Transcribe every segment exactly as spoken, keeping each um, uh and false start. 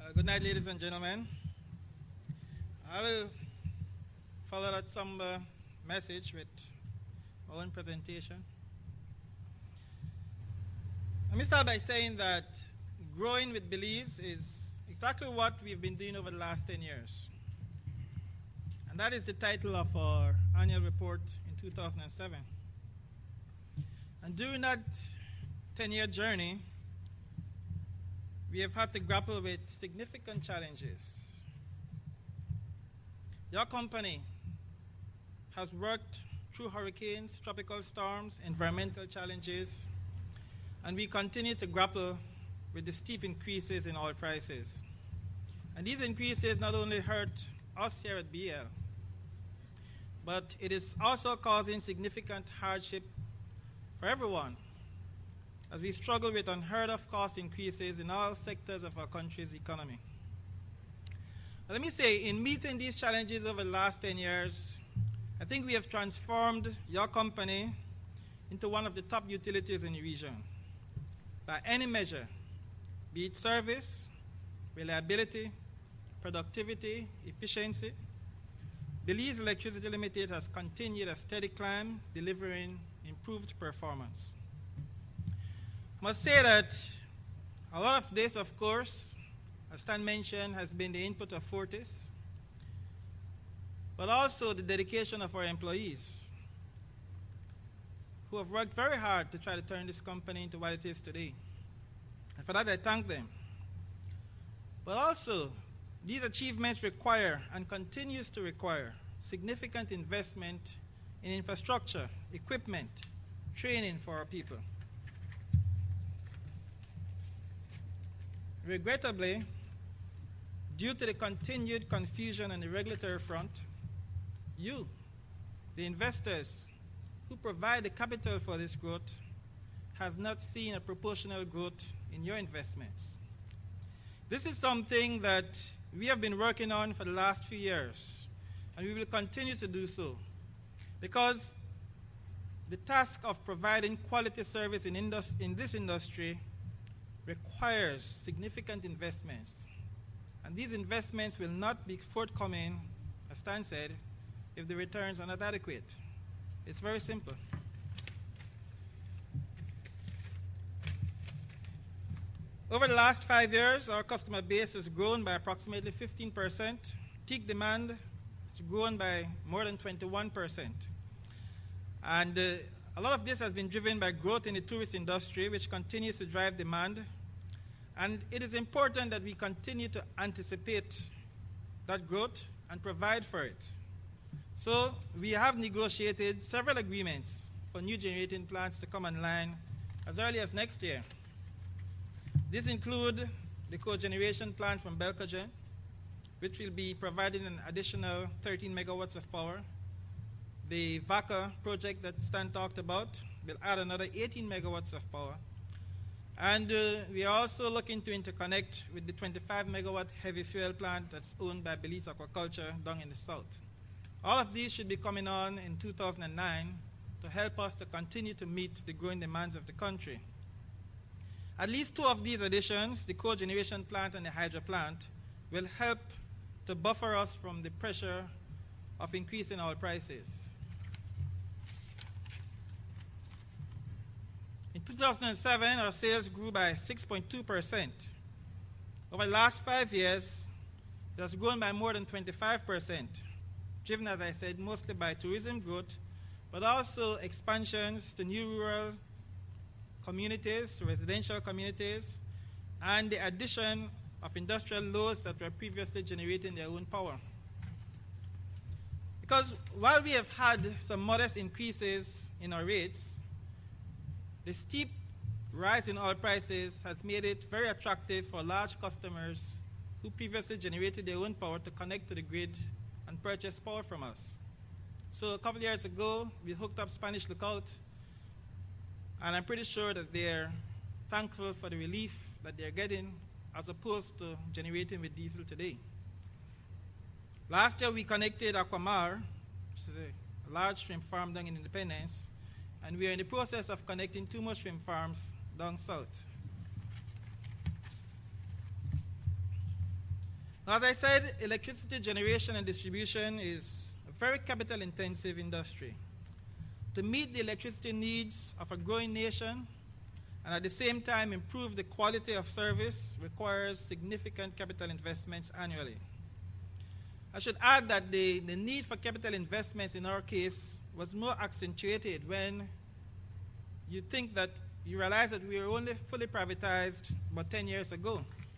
Uh, good night, ladies and gentlemen. I will follow that somber message with my own presentation. Let me start by saying that growing with Belize is exactly what we've been doing over the last ten years. And that is the title of our annual report in two thousand seven. And during that ten-year journey, we have had to grapple with significant challenges. Your company has worked through hurricanes, tropical storms, environmental challenges, and we continue to grapple with the steep increases in oil prices. And these increases not only hurt us here at B L, but it is also causing significant hardship for everyone as we struggle with unheard of cost increases in all sectors of our country's economy. Let me say, in meeting these challenges over the last ten years, I think we have transformed your company into one of the top utilities in the region. By any measure, be it service, reliability, productivity, efficiency, Belize Electricity Limited has continued a steady climb, delivering improved performance. I must say that a lot of this, of course, as Stan mentioned, has been the input of Fortis, but also the dedication of our employees who have worked very hard to try to turn this company into what it is today. And for that, I thank them. But also, these achievements require and continues to require significant investment in infrastructure, equipment, training for our people. Regrettably, due to the continued confusion on the regulatory front, you, the investors who provide the capital for this growth, has not seen a proportional growth in your investments. This is something that we have been working on for the last few years, and we will continue to do so, because the task of providing quality service in, indus- in this industry requires significant investments. And these investments will not be forthcoming, as Stan said, if the returns are not adequate. It's very simple. Over the last five years, our customer base has grown by approximately fifteen percent. Peak demand has grown by more than twenty-one percent. And uh, a lot of this has been driven by growth in the tourist industry, which continues to drive demand. And it is important that we continue to anticipate that growth and provide for it. So we have negotiated several agreements for new generating plants to come online as early as next year. These include the cogeneration plant from Belcogen, which will be providing an additional thirteen megawatts of power. The Vaca project that Stan talked about will add another eighteen megawatts of power. And uh, we are also looking to interconnect with the twenty-five megawatt heavy fuel plant that's owned by Belize Aquaculture down in the south. All of these should be coming on in two thousand nine to help us to continue to meet the growing demands of the country. At least two of these additions, the cogeneration plant and the hydro plant, will help to buffer us from the pressure of increasing oil prices. In two thousand seven, our sales grew by six point two percent. Over the last five years, it has grown by more than twenty-five percent, driven, as I said, mostly by tourism growth, but also expansions to new rural communities, residential communities, and the addition of industrial loads that were previously generating their own power. Because while we have had some modest increases in our rates, the steep rise in oil prices has made it very attractive for large customers who previously generated their own power to connect to the grid and purchase power from us. So a couple of years ago, we hooked up Spanish Lookout, and I'm pretty sure that they're thankful for the relief that they're getting as opposed to generating with diesel today. Last year, we connected Aquamar, which is a large shrimp farm down in Independence, and we are in the process of connecting two more shrimp farms down south. As I said, electricity generation and distribution is a very capital-intensive industry. To meet the electricity needs of a growing nation and at the same time improve the quality of service requires significant capital investments annually. I should add that the, the need for capital investments in our case was more accentuated when you think that you realize that we were only fully privatized about ten years ago.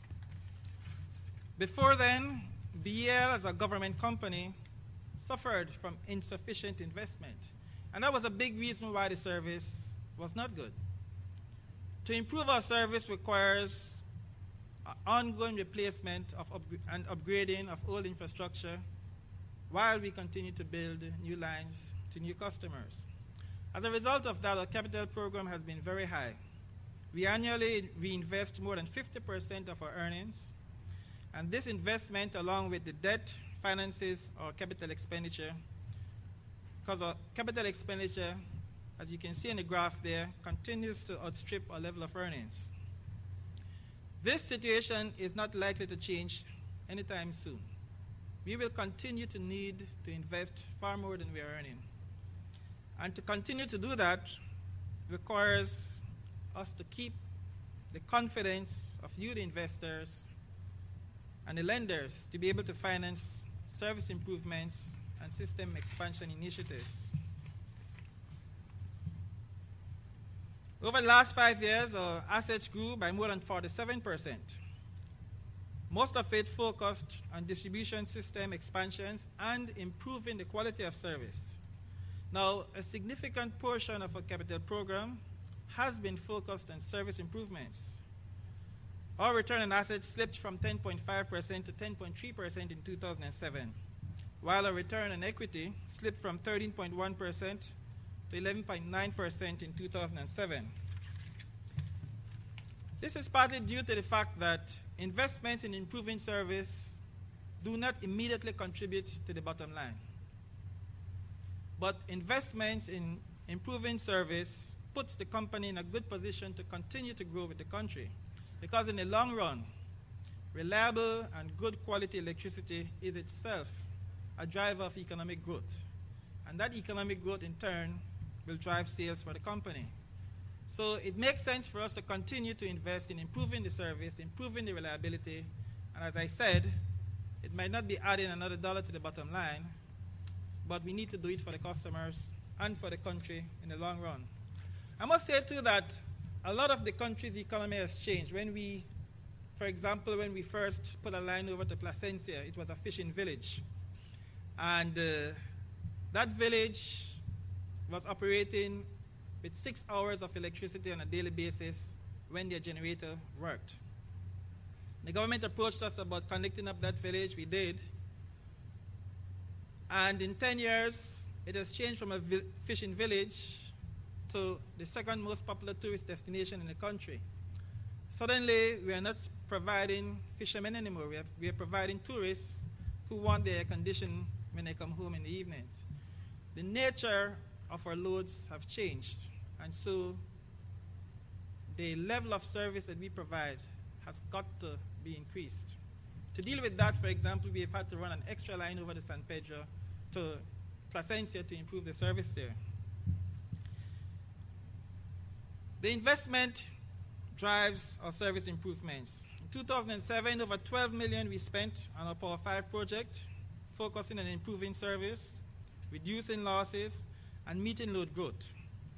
Before then, B E L as a government company suffered from insufficient investment. And that was a big reason why the service was not good. To improve our service requires ongoing replacement of upg- and upgrading of old infrastructure while we continue to build new lines to new customers. As a result of that, our capital program has been very high. We annually reinvest more than fifty percent of our earnings, and this investment, along with the debt, finances our capital expenditure, because our capital expenditure, as you can see in the graph there, continues to outstrip our level of earnings. This situation is not likely to change anytime soon. We will continue to need to invest far more than we are earning. And to continue to do that requires us to keep the confidence of you, the investors, and the lenders to be able to finance service improvements and system expansion initiatives. Over the last five years, our assets grew by more than forty-seven percent. Most of it focused on distribution system expansions and improving the quality of service. Now, a significant portion of our capital program has been focused on service improvements. Our return on assets slipped from ten point five percent to ten point three percent in two thousand seven, while our return on equity slipped from thirteen point one percent to eleven point nine percent in two thousand seven. This is partly due to the fact that investments in improving service do not immediately contribute to the bottom line. But investments in improving service puts the company in a good position to continue to grow with the country. Because in the long run, reliable and good quality electricity is itself a driver of economic growth. And that economic growth in turn will drive sales for the company. So it makes sense for us to continue to invest in improving the service, improving the reliability, and as I said, it might not be adding another dollar to the bottom line, but we need to do it for the customers and for the country in the long run. I must say too that a lot of the country's economy has changed. When we, for example, when we first put a line over to Placencia, it was a fishing village. And uh, that village was operating with six hours of electricity on a daily basis when their generator worked. The government approached us about connecting up that village. We did. And in ten years, it has changed from a vi- fishing village to the second most popular tourist destination in the country. Suddenly, we are not providing fishermen anymore. We are, we are providing tourists who want their air conditioning when they come home in the evenings. The nature of our loads have changed, and so the level of service that we provide has got to be increased. To deal with that, for example, we have had to run an extra line over to San Pedro to Placencia to improve the service there. The investment drives our service improvements. In two thousand seven, over twelve million dollars we spent on our Power five project, focusing on improving service, reducing losses, and meeting load growth.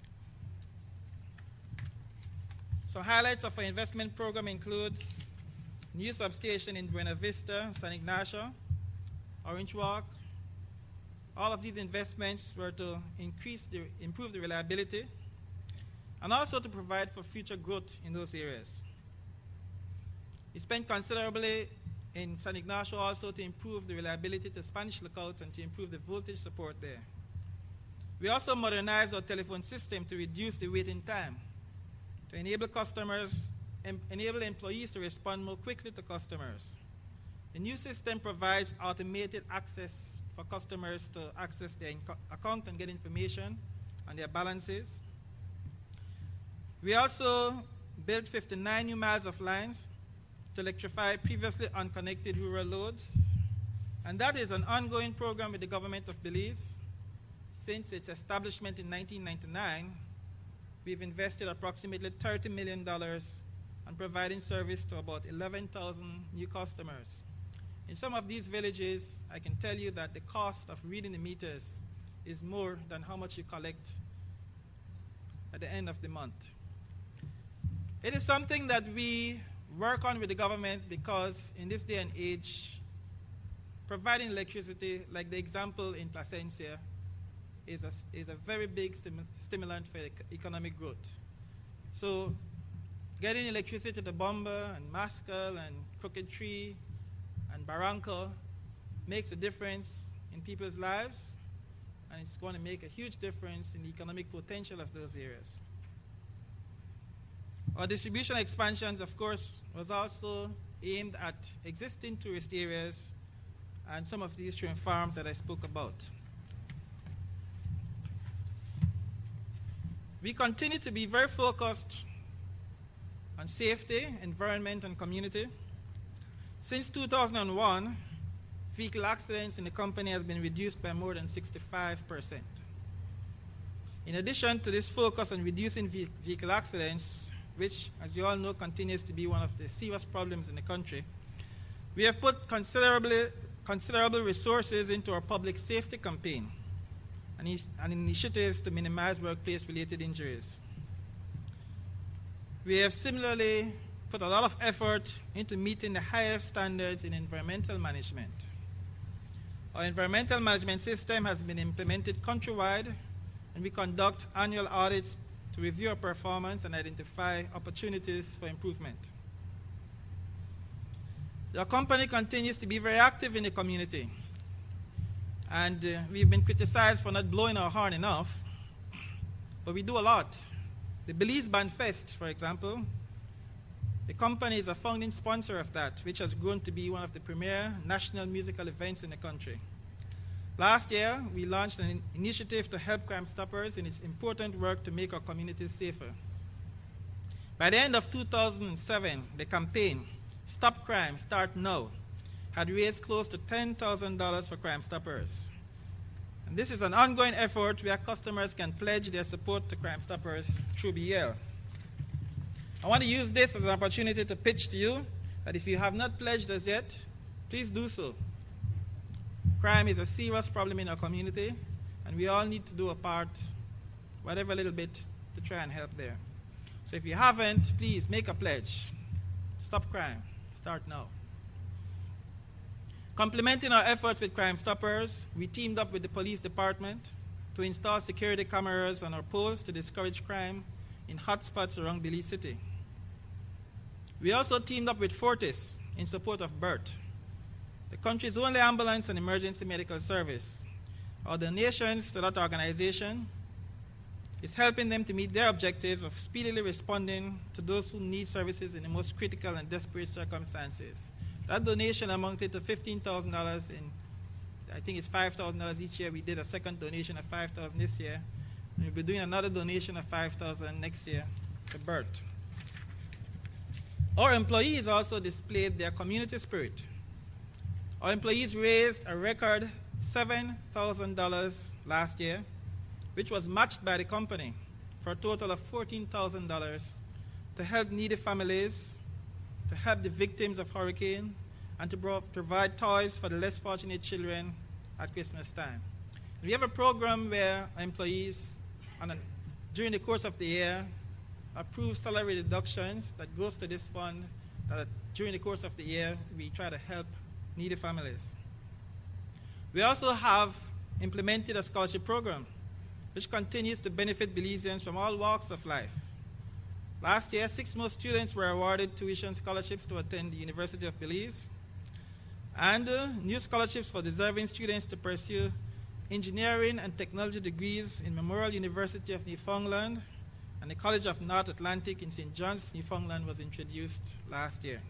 Some highlights of our investment program includes new substation in Buena Vista, San Ignacio, Orange Walk. All of these investments were to increase the, improve the reliability and also to provide for future growth in those areas. We spent considerably in San Ignacio also to improve the reliability to Spanish Lookout and to improve the voltage support there. We also modernized our telephone system to reduce the waiting time, to enable customers, em- enable employees to respond more quickly to customers. The new system provides automated access for customers to access their inco- account and get information on their balances. We also built fifty-nine new miles of lines to electrify previously unconnected rural loads. And that is an ongoing program with the government of Belize. Since its establishment in nineteen ninety-nine, we've invested approximately thirty million dollars on providing service to about eleven thousand new customers. In some of these villages, I can tell you that the cost of reading the meters is more than how much you collect at the end of the month. It is something that we work on with the government because in this day and age, providing electricity, like the example in Placencia, is a, is a very big stim stimulant for ec economic growth. So getting electricity to Bomba and Maskell and Crooked Tree and Barranco makes a difference in people's lives, and it's going to make a huge difference in the economic potential of those areas. Our distribution expansions, of course, was also aimed at existing tourist areas and some of the eastern farms that I spoke about. We continue to be very focused on safety, environment, and community. Since two thousand one, vehicle accidents in the company has been reduced by more than sixty-five percent. In addition to this focus on reducing ve vehicle accidents, which, as you all know, continues to be one of the serious problems in the country, we have put considerably, considerable resources into our public safety campaign and, and initiatives to minimize workplace-related injuries. We have similarly put a lot of effort into meeting the highest standards in environmental management. Our environmental management system has been implemented countrywide, and we conduct annual audits to review our performance and identify opportunities for improvement. The company continues to be very active in the community, and uh, we've been criticized for not blowing our horn enough, but we do a lot. The Belize Band Fest, for example, the company is a founding sponsor of that, which has grown to be one of the premier national musical events in the country. Last year, we launched an initiative to help Crime Stoppers in its important work to make our communities safer. By the end of two thousand seven, the campaign, Stop Crime, Start Now, had raised close to ten thousand dollars for Crime Stoppers. And this is an ongoing effort where customers can pledge their support to Crime Stoppers through B L. I want to use this as an opportunity to pitch to you that if you have not pledged as yet, please do so. Crime is a serious problem in our community, and we all need to do a part, whatever little bit, to try and help there. So if you haven't, please make a pledge. Stop crime. Start now. Complementing our efforts with Crime Stoppers, we teamed up with the police department to install security cameras on our posts to discourage crime in hotspots around Belize City. We also teamed up with Fortis in support of BERT, the country's only ambulance and emergency medical service. Our donations to that organization is helping them to meet their objectives of speedily responding to those who need services in the most critical and desperate circumstances. That donation amounted to fifteen thousand dollars in, I think it's five thousand dollars each year. We did a second donation of five thousand dollars this year. And we'll be doing another donation of five thousand dollars next year to BERT. Our employees also displayed their community spirit. Our employees raised a record seven thousand dollars last year, which was matched by the company for a total of fourteen thousand dollars to help needy families, to help the victims of hurricane, and to provide toys for the less fortunate children at Christmas time. We have a program where employees, on a, during the course of the year, approve salary deductions that goes to this fund that during the course of the year we try to help needy families. We also have implemented a scholarship program which continues to benefit Belizeans from all walks of life. Last year, six more students were awarded tuition scholarships to attend the University of Belize, and uh, new scholarships for deserving students to pursue engineering and technology degrees in Memorial University of Newfoundland and the College of North Atlantic in Saint John's, Newfoundland was introduced last year.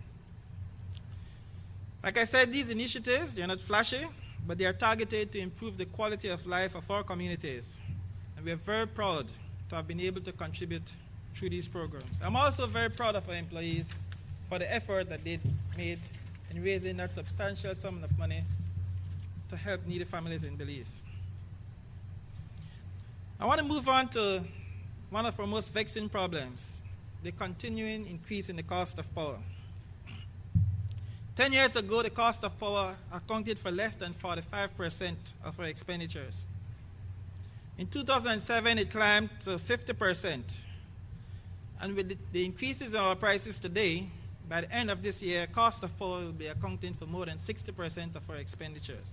Like I said, these initiatives, they're not flashy, but they are targeted to improve the quality of life of our communities. And we are very proud to have been able to contribute through these programs. I'm also very proud of our employees for the effort that they made in raising that substantial sum of money to help needy families in Belize. I want to move on to one of our most vexing problems, the continuing increase in the cost of power. Ten years ago, the cost of power accounted for less than forty-five percent of our expenditures. In two thousand seven, it climbed to fifty percent. And with the, the increases in our prices today, by the end of this year, cost of power will be accounting for more than sixty percent of our expenditures.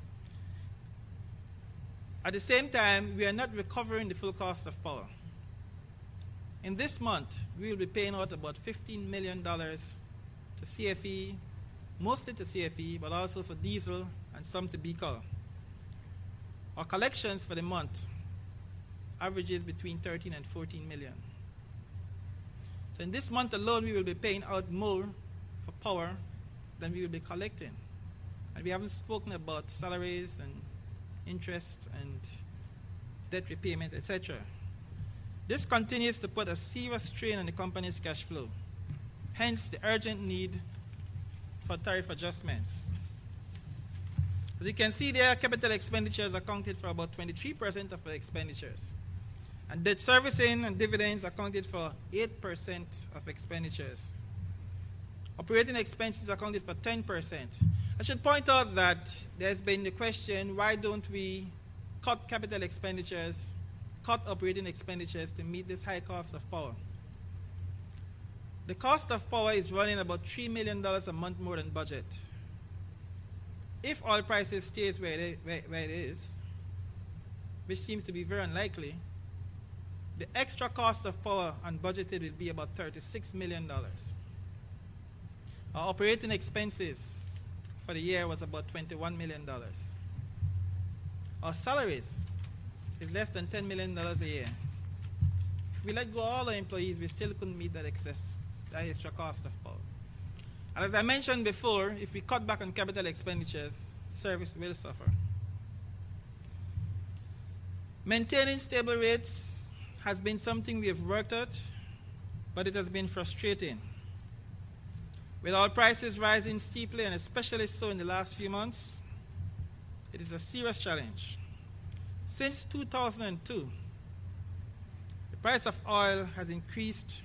At the same time, we are not recovering the full cost of power. In this month, we will be paying out about fifteen million dollars to C F E, mostly to C F E, but also for diesel and some to B C O L. Our collections for the month averages between thirteen and fourteen million. So in this month alone, we will be paying out more for power than we will be collecting. And we haven't spoken about salaries and interest and debt repayment, et cetera. This continues to put a serious strain on the company's cash flow, hence the urgent need for tariff adjustments. As you can see there, capital expenditures accounted for about twenty-three percent of our expenditures. And debt servicing and dividends accounted for eight percent of expenditures. Operating expenses accounted for ten percent. I should point out that there's been the question, why don't we cut capital expenditures, cut operating expenditures to meet this high cost of power? The cost of power is running about three million dollars a month more than budget. If oil prices stays where it, where, where it is, which seems to be very unlikely, the extra cost of power unbudgeted will be about thirty-six million dollars. Our operating expenses for the year was about twenty-one million dollars. Our salaries is less than ten million dollars a year. If we let go all our employees, we still couldn't meet that excess, that extra cost of power. And as I mentioned before, if we cut back on capital expenditures, service will suffer. Maintaining stable rates has been something we have worked at, but it has been frustrating. With oil prices rising steeply, and especially so in the last few months, it is a serious challenge. Since two thousand two, the price of oil has increased,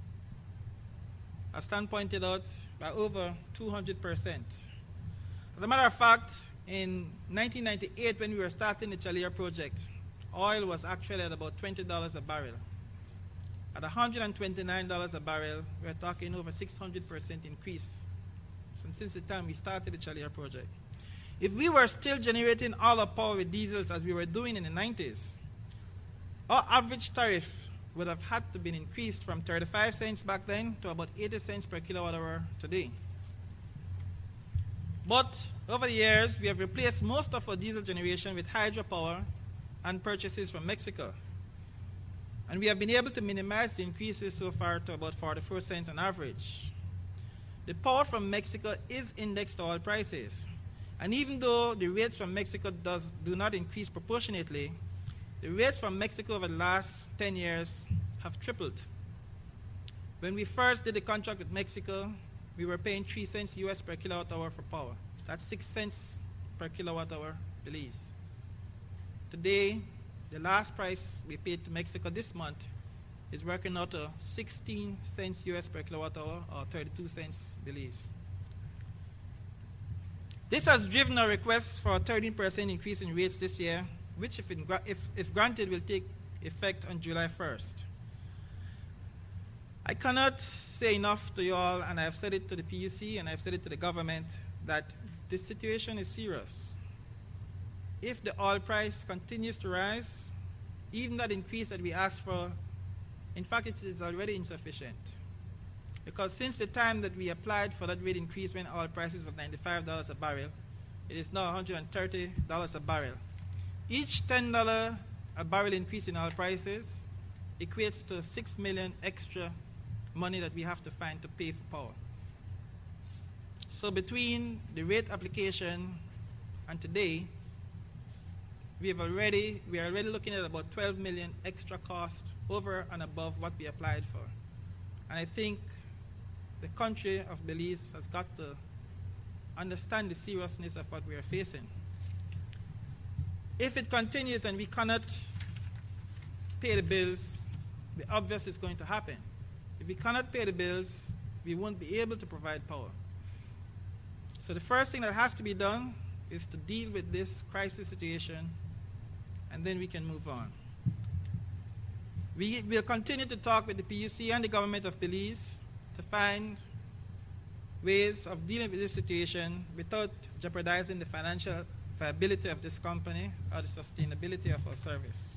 as Stan pointed out, by over two hundred percent. As a matter of fact, in nineteen ninety-eight, when we were starting the Chaleur project, oil was actually at about twenty dollars a barrel. At one hundred twenty-nine dollars a barrel, we're talking over six hundred percent increase since the time we started the Chaleur project. If we were still generating all our power with diesels as we were doing in the nineties, our average tariff would have had to be increased from thirty-five cents back then to about eighty cents per kilowatt hour today. But over the years, we have replaced most of our diesel generation with hydropower and purchases from Mexico. And we have been able to minimize the increases so far to about forty-four cents on average. The power from Mexico is indexed to oil prices. And even though the rates from Mexico does, do not increase proportionately, the rates from Mexico over the last ten years have tripled. When we first did the contract with Mexico, we were paying three cents U S per kilowatt hour for power. That's six cents per kilowatt hour Belize. Today, the last price we paid to Mexico this month is working out to sixteen cents U S per kilowatt hour, or thirty-two cents Belize. This has driven our request for a thirteen percent increase in rates this year, which, if, in, if, if granted, will take effect on July first. I cannot say enough to you all, and I've said it to the P U C and I've said it to the government, that this situation is serious. If the oil price continues to rise, even that increase that we asked for, in fact, it is already insufficient. Because since the time that we applied for that rate increase when oil prices was ninety-five dollars a barrel, it is now one hundred thirty dollars a barrel. Each ten dollars a barrel increase in oil prices equates to six million dollars extra money that we have to find to pay for power. So between the rate application and today, we have already we are already looking at about twelve million dollars extra cost over and above what we applied for. And I think the country of Belize has got to understand the seriousness of what we are facing. If it continues and we cannot pay the bills, the obvious is going to happen. If we cannot pay the bills, we won't be able to provide power. So the first thing that has to be done is to deal with this crisis situation, and then we can move on. We will continue to talk with the P U C and the government of Belize to find ways of dealing with this situation without jeopardizing the financial viability of this company or the sustainability of our service.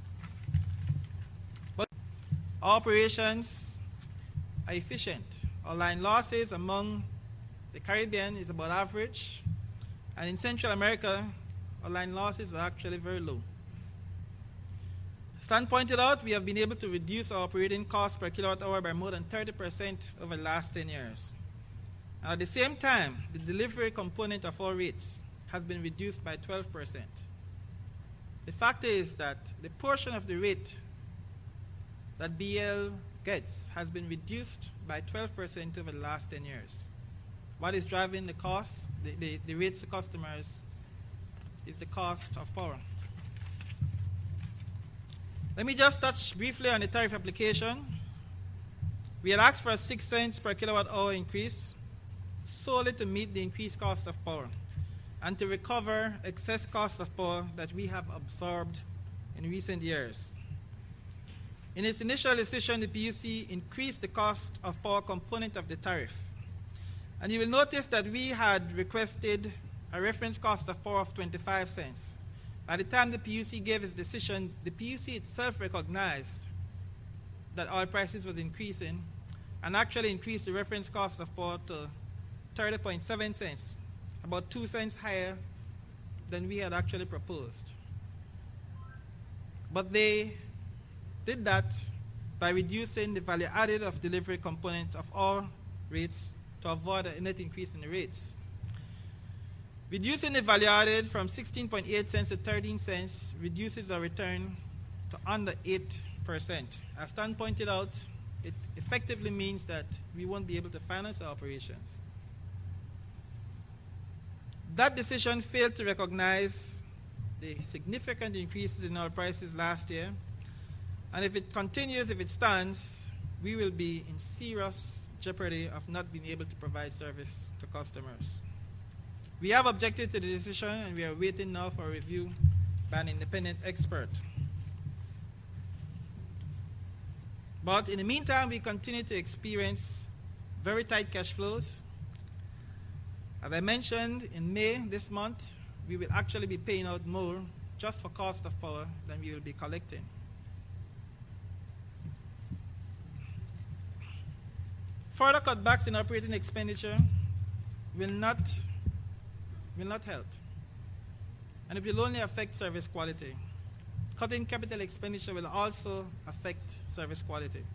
But our operations are efficient. Our line losses among the Caribbean is about average, and in Central America, our line losses are actually very low. Stan pointed out we have been able to reduce our operating costs per kilowatt hour by more than thirty percent over the last ten years. And at the same time, the delivery component of our rates has been reduced by twelve percent. The fact is that the portion of the rate that B L gets has been reduced by twelve percent over the last ten years. What is driving the cost, the, the, the rates to customers, is the cost of power. Let me just touch briefly on the tariff application. We had asked for a six cents per kilowatt hour increase solely to meet the increased cost of power and to recover excess cost of power that we have absorbed in recent years. In its initial decision, the P U C increased the cost of power component of the tariff. And you will notice that we had requested a reference cost of power of twenty-five cents. By the time the P U C gave its decision, the P U C itself recognized that oil prices was increasing and actually increased the reference cost of power to thirty point seven cents, about two cents higher than we had actually proposed. But they did that by reducing the value added of delivery component of all rates to avoid a net increase in the rates. Reducing the value added from sixteen point eight cents to thirteen cents reduces our return to under eight percent. As Stan pointed out, it effectively means that we won't be able to finance our operations. That decision failed to recognize the significant increases in oil prices last year, and if it continues, if it stands, we will be in serious jeopardy of not being able to provide service to customers. We have objected to the decision, and we are waiting now for a review by an independent expert. But in the meantime, we continue to experience very tight cash flows. As I mentioned, in May this month, we will actually be paying out more just for cost of power than we will be collecting. Further cutbacks in operating expenditure will not will not help, and it will only affect service quality. Cutting capital expenditure will also affect service quality.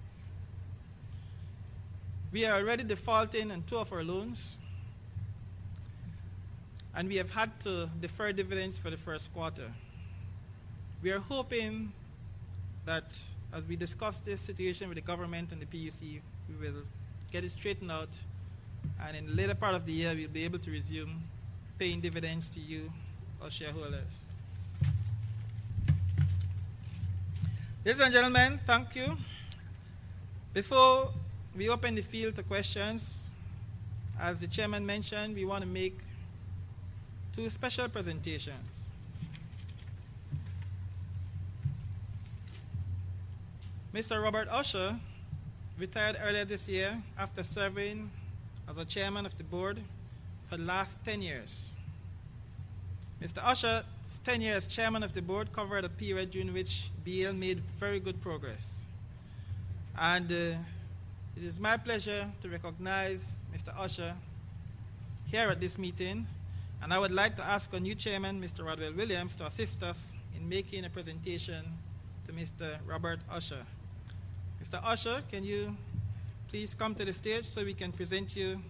We are already defaulting on two of our loans, and we have had to defer dividends for the first quarter. We are hoping that as we discuss this situation with the government and the P U C, we will get it straightened out, and in the later part of the year, we'll be able to resume paying dividends to you, our shareholders. Ladies and gentlemen, thank you. Before we open the field to questions, as the chairman mentioned, we want to make two special presentations. Mister Robert Usher retired earlier this year after serving as a chairman of the board for the last ten years. Mister Usher's tenure as chairman of the board covered a period during which B L made very good progress. And uh, it is my pleasure to recognize Mister Usher here at this meeting, and I would like to ask our new chairman, Mister Rodwell Williams, to assist us in making a presentation to Mister Robert Usher. Mister Usher, can you please come to the stage so we can present you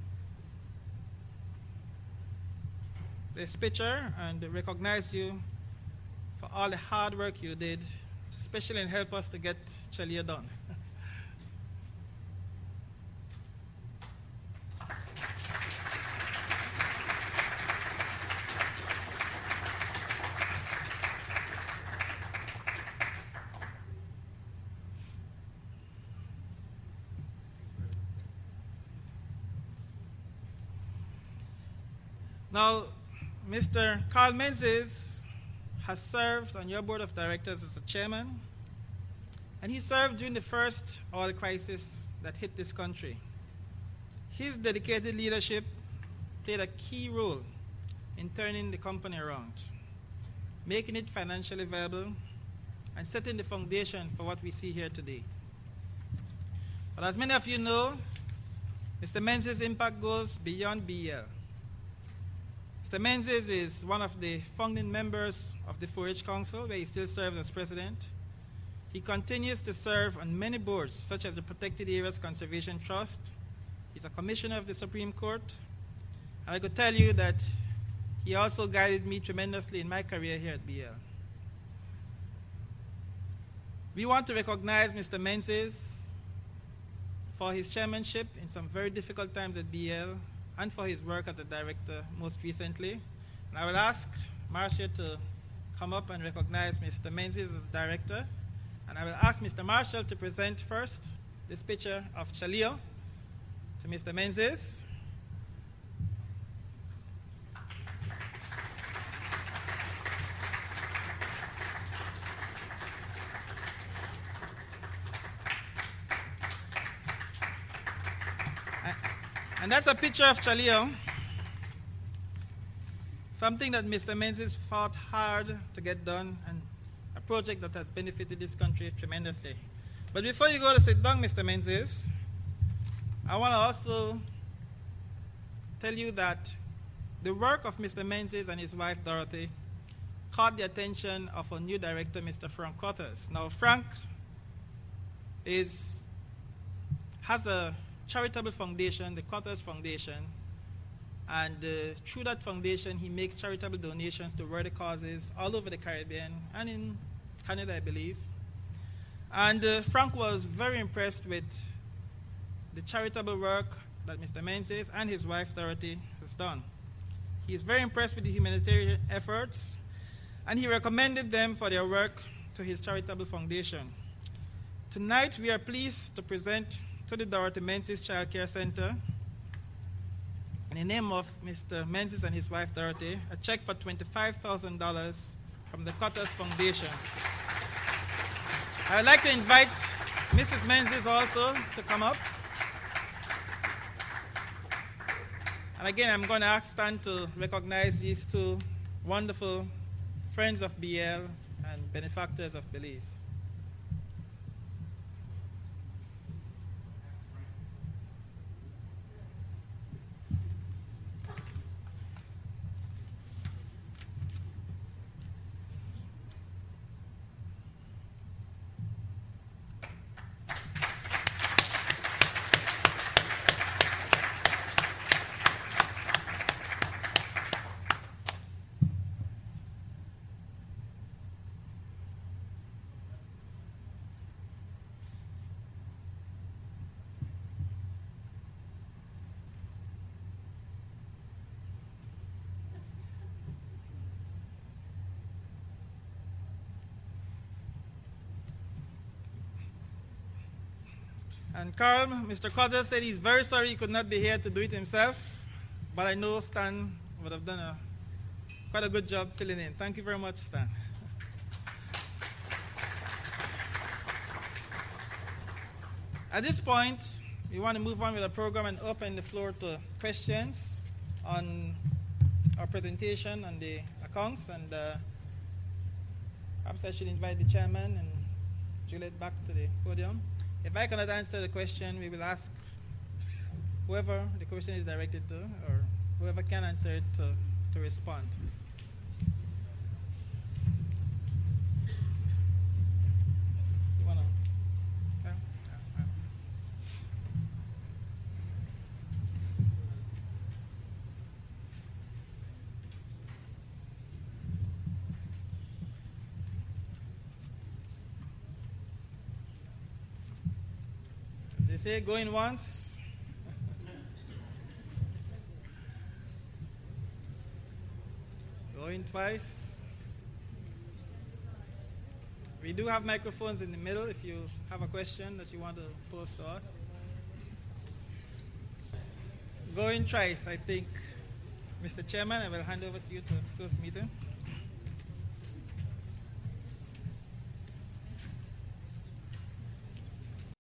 this picture and recognize you for all the hard work you did, especially in help us to get Chelia done. Now, Mister Carl Menzies has served on your board of directors as a chairman, and he served during the first oil crisis that hit this country. His dedicated leadership played a key role in turning the company around, making it financially viable, and setting the foundation for what we see here today. But as many of you know, Mister Menzies' impact goes beyond B E L. Mister Menzies is one of the founding members of the four H Council, where he still serves as president. He continues to serve on many boards, such as the Protected Areas Conservation Trust. He's a commissioner of the Supreme Court. And I could tell you that he also guided me tremendously in my career here at B L. We want to recognize Mister Menzies for his chairmanship in some very difficult times at B L and for his work as a director most recently. And I will ask Marcia to come up and recognize Mister Menzies as director. And I will ask Mister Marshall to present first this picture of Chaleo to Mister Menzies. And that's a picture of Chaleo, something that Mister Menzies fought hard to get done, and a project that has benefited this country tremendously. But before you go to sit down, Mister Menzies, I want to also tell you that the work of Mister Menzies and his wife Dorothy caught the attention of our new director, Mister Frank Cotters. Now, Frank is has a charitable foundation, the Cotters Foundation, and uh, through that foundation he makes charitable donations to worthy causes all over the Caribbean and in Canada, I believe. And uh, Frank was very impressed with the charitable work that Mister Menzies and his wife Dorothy has done. He is very impressed with the humanitarian efforts, and he recommended them for their work to his charitable foundation. Tonight we are pleased to present to the Dorothy Menzies Child Care Center, in the name of Mister Menzies and his wife Dorothy, a check for twenty-five thousand dollars from the Cotters Foundation. I would like to invite Missus Menzies also to come up. And again, I'm going to ask Stan to recognize these two wonderful friends of B L and benefactors of Belize. And Carl, Mister Cotters said he's very sorry he could not be here to do it himself, but I know Stan would have done a, quite a good job filling in. Thank you very much, Stan. At this point, we want to move on with the program and open the floor to questions on our presentation on the accounts. And uh, perhaps I should invite the chairman and Juliet back to the podium. If I cannot answer the question, we will ask whoever the question is directed to, or whoever can answer it, to, to respond. You want to? Okay. Yeah, yeah. They say going once. Going twice. We do have microphones in the middle if you have a question that you want to pose to us. Going twice, I think. Mister Chairman, I will hand over to you to close the meeting.